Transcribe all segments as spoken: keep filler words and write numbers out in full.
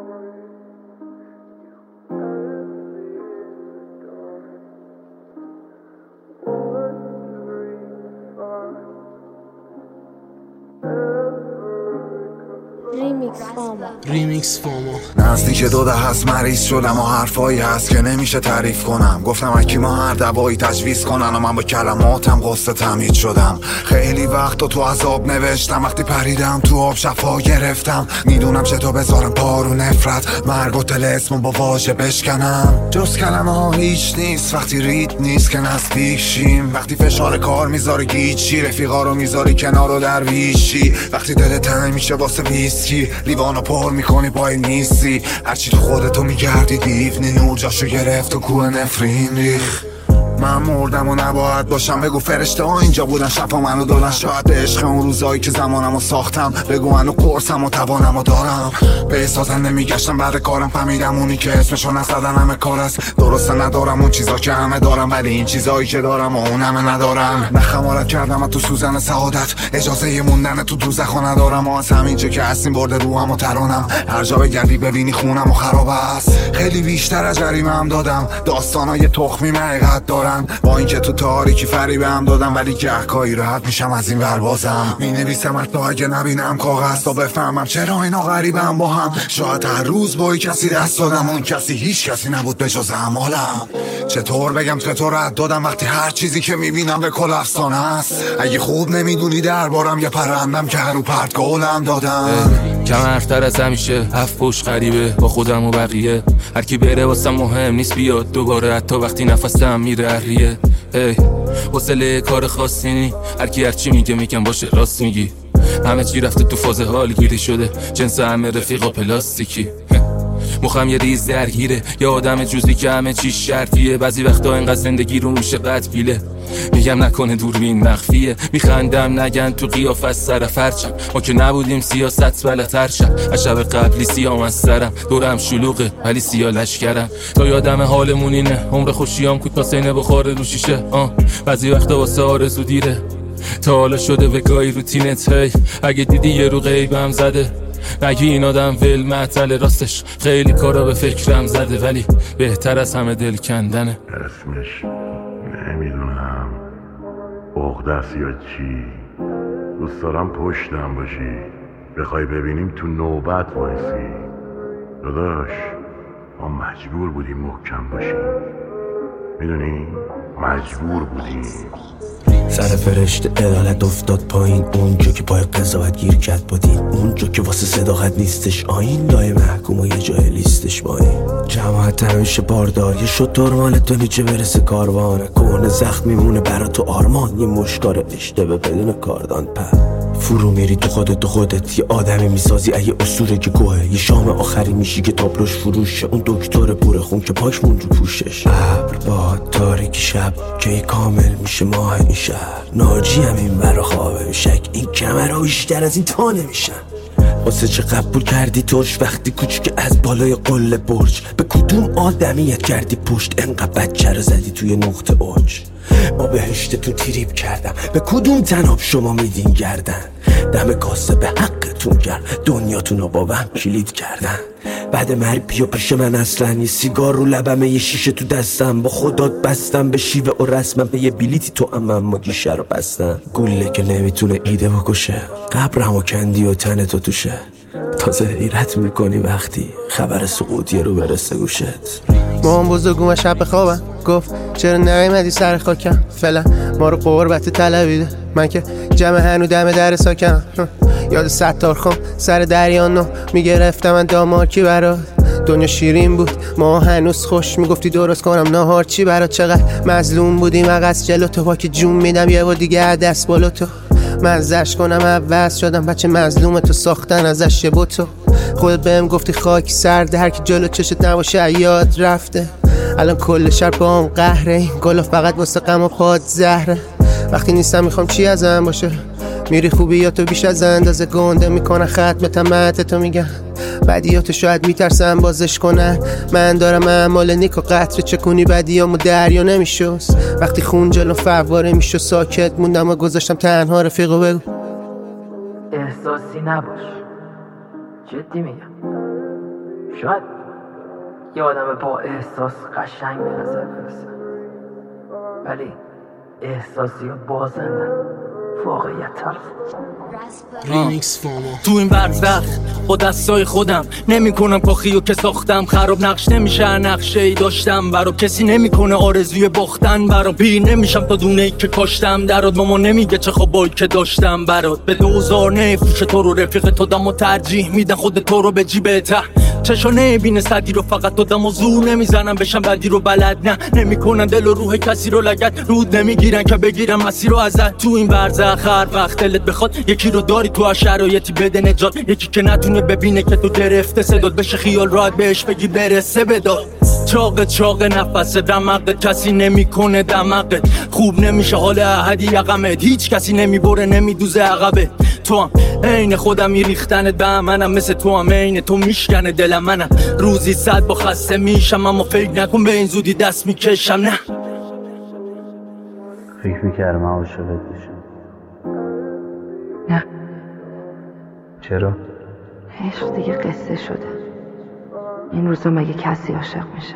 ریمیکس فاما ریمیکس فاما نزدیک دو ده هست مریض شدم و حرفایی هست که نمیشه تعریف کنم. گفتم اکی ما هر دوایی تجویز کنن و من با کلماتم قصه تمهید شدم. خیلی وقت تو عذاب نوشتم، وقتی پریدم تو آب شفا گرفتم. میدونم چطور بذارم پارو نفرت، مرگ و طلسم با واژه بشکنم. جز کلمه ها هیچ نیست وقتی رید نیست که نزدیک شیم. وقتی فشار کار میذاره گیچی، رفیقا رو میذاری کنار و درویشی. وقتی دلت تنگ میشه واسه ویسکی، لیوانو پر میکنی پای نیستی. هرچی تو خودتو میگردی دیوونی، نور جاشو گرفت و کوه نفرین ریخ. من مردم و نباید باشم، بگو فرشته ها اینجا بودن شفا منو دادن. شاید عشق اون روزایی که زمانمو ساختم، بگو منو قرصم و توانمو دارم. به احساسم نمیگشتم بعد کارم، فهمیدم اونی که اسمشو نزدن همه کار است. درسته ندارم اون چیزا که همه دارم، ولی این چیزایی که دارم و اون همه ندارم. نه خمارت کردم تو سوزن سعادت، اجازه ی موندن تو دوزخو ندارم. از همینجا که هستیم برده روحم و ترانم، هر جا بگردی ببینی خونم و خراب است. خیلی بیشتر از جریمه هم دادم، داستانای تخمی حقیقت دارم. با اینکه تو تاریکی فریبه هم دادم، ولی گهگاهی راحت میشم از این ور بازم. می نویسم حتی اگه نبینم کاغذ تا بفهمم چرا اینا غریبه هم با هم. شاید هر روز با کسی دست دادم، اون کسی هیچ کسی نبود به جز اعمالم. چطور بگم چطور رد دادم وقتی هر چیزی که میبینم به کل افسانه است. اگه خوب نمیدونی دربارم یه پرندم که هر رو پرت گولم دادم. کم حرفتر از همیشه، هفت پشت غریبه با خودم و بقیه. هر کی بره واسم مهم نیست بیاد دوباره، حتی وقتی نفسم میره ریه. ای حوصله کار خاصی نی، هر کی هر چی میگه میگم باشه راست میگی. همه چی رفته تو فاز حال گیری شده، جنس همه رفیقا پلاستیکی. مخم یه ریز درگیره، یه آدم جزئی که همه چی شرطیه. بعضی وقتا اینقدر زندگی رو میشه قد گیله، میگم نکنه دوربین مخفیه. میخندم نگن تو قیافه سر فرچم، ما که نبودیم سیاست بلتر شم. از شب قبلی سیام از سرم، دورم شلوغه ولی سیا لشکرم. تا یادم حالمون اینه، عمر خوشیام کوتاه سینه بخوره رو شیشه. آه بعضی وقتا واسه آرزو دیره، تا حالا شده وگاهی روتینت. هی اگه دیدی یه رو غیبم زده، نگی این آدم ول معطل. راستش خیلی کارا به فکرم زده، ولی بهتر از همه دل کندنه. اسمش نمیدونم عقده‌ست یا چی. دوست دارم پشتم باشی، بخوای ببینیم تو نوبت وایسی. داداش ما مجبور بودیم محکم باشیم، میدونی؟ مجبور بودیم. سر فرشته عدالت افتاد پایین، اونجا که پای قضاوت گیر کرد با دین. اونجا که واسه صداقت نیستش آین، لای محکوم و یه جای لیستش مایی. جماعت همیشه باردار، یه شطور مال تو نیچه برسه کاروانه. کهنه زخم میمونه برا تو آرمان، یه مشکار اشتبه بدون کاردان پر. فرو میری تو خودت تو خودت، یه آدمی میسازی اگه اسطوره که گوه. یه شام آخری میشی که تابلوش فروشه، اون دکتر بوره خون که پاک مون رو پوشش. ابر باد تاریکی شب که کامل میشه ماه این شهر. ناجی هم این برا خوابه شک، این کمرها بیشتر از این تا نمیشن. واسه چه قبول کردی ترش وقتی کوچیک از بالای قله برج؟ به کدوم آدمیت کردی پشت انقدر بچه رو زدی توی نقطه اوج؟ با بهشتتون تریپ کردم، به کدوم تناب شما میدین گردن؟ دم کاسه به حقتون کرد، دنیاتون رو با وهم کلید کردن. بعد مرگ بیا پیش من، اصلا یه سیگار رو لبمه، یه شیشه تو دستم. با خودات بستم به شیوه و رسمم، به یه بلیتی تو امم ما گیشه رو بستم. گله که نمیتونه ایده بکشه، قبرم و کندی و تن تو توشه. تازه حیرت میکنی وقتی خبر سقوطی رو برسه گوشت. مام بزرگوم شب خوابم گفت چرا نیومدی سر خاکم. فعلا ما رو قربت طلبیده، من که جمع هنو دم در ساکم. یاد ستار خم سر دریا نو میگرفتم من دامارکی برات. دنیا شیرین بود ما هنوز خوش، میگفتی درست کنم نهار چی برات. چقدر مظلوم بودیم مغز جلو تو، با که جون میدم یه بار دیگه دست بالا تو. مزش کنم عوض شدم، بچه مظلوم تو ساختن ازش یه بوتو. خودت بهم گفتی خاک سرده، هر کی جلو چشت نباشه یاد رفته. الان کل شهر با اون قهره، این گلا فقط واسه غم و پاد زهره. وقتی نیستم میخوام چی ازم باشه، میری خوبیاتو بیش از اندازه گنده میکنن. ختم تمت تو میگن، بدیاتو شاید میترسن بازش کنن. من دارم اعمال نیک و قطره چکونی بدیامو دریا نمیشست. وقتی خون جلو فواره میشو ساکت موندم و گذاشتم تنها. رفیقو بگو احساسی نباش، جدی میگم. شاید یه آدم با احساس قشنگ به نظر برسه، ولی احساسی و بازندن واقعیت طرف. ریمیکس فاما. تو این برزخ با دستای خودم نمی کنم کاخیو که ساختم، خراب نقش نمیشه نقشه ای داشتم برا کسی نمیکنه آرزوی باختن برا، پیر نمیشم تا دونه ای که کاشتم درات، ماما نمیگه چه خوابایی که داشتم برات، به دوزار نفروشه تو رو رفیق تو دم و ترجیح میدن خود تو رو به جیبه ته، چشا نبینه صدی رو فقط تو دم و زور نمیزنم بشم بدی رو بلد نه، نمیکنن دل و روح کسی رو لگت، رود نمیگیرن که بگیرم مسیر رو ازت. تو این برزخ هر وقت دلت بخواد یکی رو داری تو شرایطی بده نجات، یکی که نتونه ببینه که تو گرفته صدات بشه خیال راحت بهش بگی برسه بداد، چاق چاق نفس دماغت کسی نمیکنه دماغت، خوب نمیشه حال احدی یقمت، هیچ کسی نمیبره نمیدوزه عقبت، تو هم عین خودم ریختنت به منم، مثل تو هم عین تو میشکنه دلم منم، روزی صد با خسته میشم اما فکر نکن به این زودی دست میکشم نه. فکر میکردم عاشقت بشم. نه چرا؟ عشق دیگه قصه شده، این روزا مگه کسی عاشق میشه؟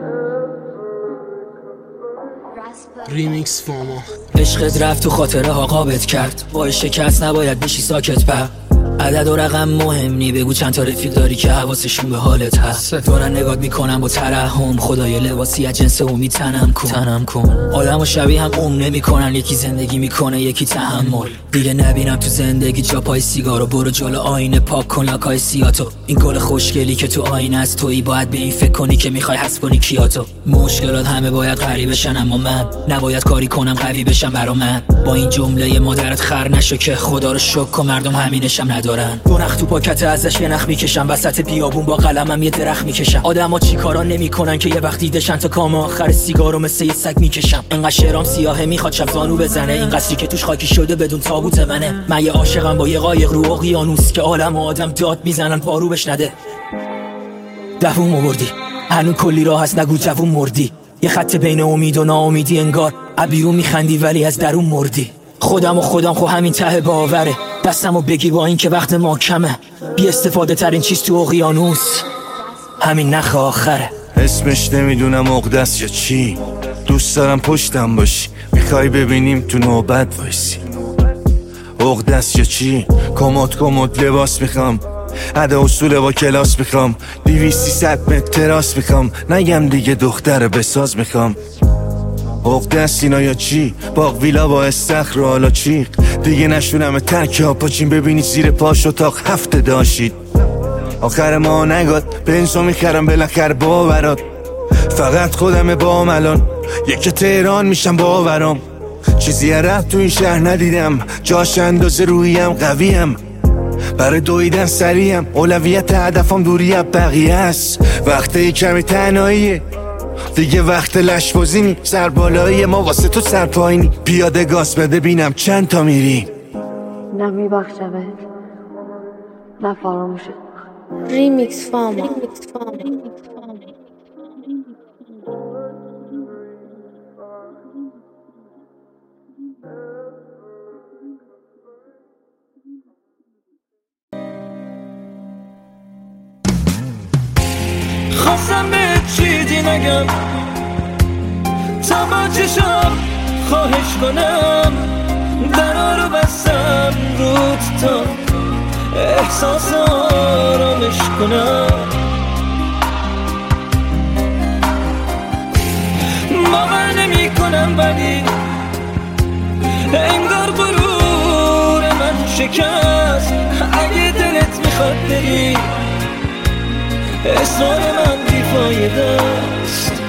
ریمیکس فاما. عشقت رفت تو خاطره ها قابت کرد، با شکست نباید بشی ساکت پر، عدد و رقم مهم نی، بگو چند تا رفیق داری که حواسشون به حالت هست، دارن نگات میکنم با ترحم، خدای لباسی از جنس امید تنم کن تنم کن آدم و شبیه هم اون نمیکنن، یکی زندگی میکنه یکی تحمل، دیگه نبینم تو زندگی جا پای سیگارو، برو جلو آینه پاک کن لاکای سیاتو، این گل خوشگلی که تو آینه است تویی، باید به این فکر کنی که میخوای حذف کنی کیاتو، مشکلات همه باید غریب بشن اما من نباید کاری کنم قوی بشم برا من، با این جمله مادرت خر نشو که خدا رو شکر کن مردم همینشم ندارن، دو نخ تو پاکت ازش یه نخ میکشم، وسط بیابون با قلمم یه درخت میکشم، آدما چی کارا نمیکنن که یه وقت دیدشن تا کام آخر سیگارو مثل یه سگ میکشم، انقدر شعرام سیاهه میخواد شب زانو بزنه، این قصری که توش خاکی شده بدون تابوت منه، من یه عاشقم با یه قایق رو اقیانوس که عالم و آدم داد میزنن پارو بش نده، دووم آوردی هنوز کلی راه هست نگو جوون مردی، یه خط بین امید و ناامیدی انگار ابیرون میخندی ولی از درون مردی، خودم و خودم خو همین ته باوره، دستمو بگی با این که وقت ما کمه، بی استفاده ترین چیز تو اقیانوس همین نخ آخره، اسمش نمیدونم عقده‌ست یا چی، دوست دارم پشتم باشی، میخوای ببینیم تو نوبت وایسی، عقده‌ست یا چی، کمد کمد لباس میخوام، عده اصول با کلاس میخوام، دویست سیصد متر تراس میخوام، نگم دیگه دختر بساز میخوام، عقده‌ست اینا یا چی، باغ ویلا با استخر و حالا چیق، دیگه نشونم ترک ها پاچین ببینی زیر پاش اتاق هفته داشتید، آخر ما نگاد بنزو میخرم بالاخره باورات، فقط خودم با الان یکی تهران میشم باورام، چیزی رفت تو این شهر ندیدم، جاش اندازه رویم قویم، برای دویدن سریم، اولویت هدفم دوری از بقیه است، وقتی کمی تنهاییه دیگه وقت لشبازی نی، سربالایی ما واسه تو سرپایینی، پیاده گاز بده بینم چند تا میری، نه میبخشمت نه فراموشت. ریمیکس فاما. خواستم به چیزی نگم تا با چشم خواهش کنم، درا رو بستم روت تا احساس آرامش کنم، باور نمی کنم ولی انگار غرور من شکست، اگه دلت میخواد بری اصرار من بیفایده است،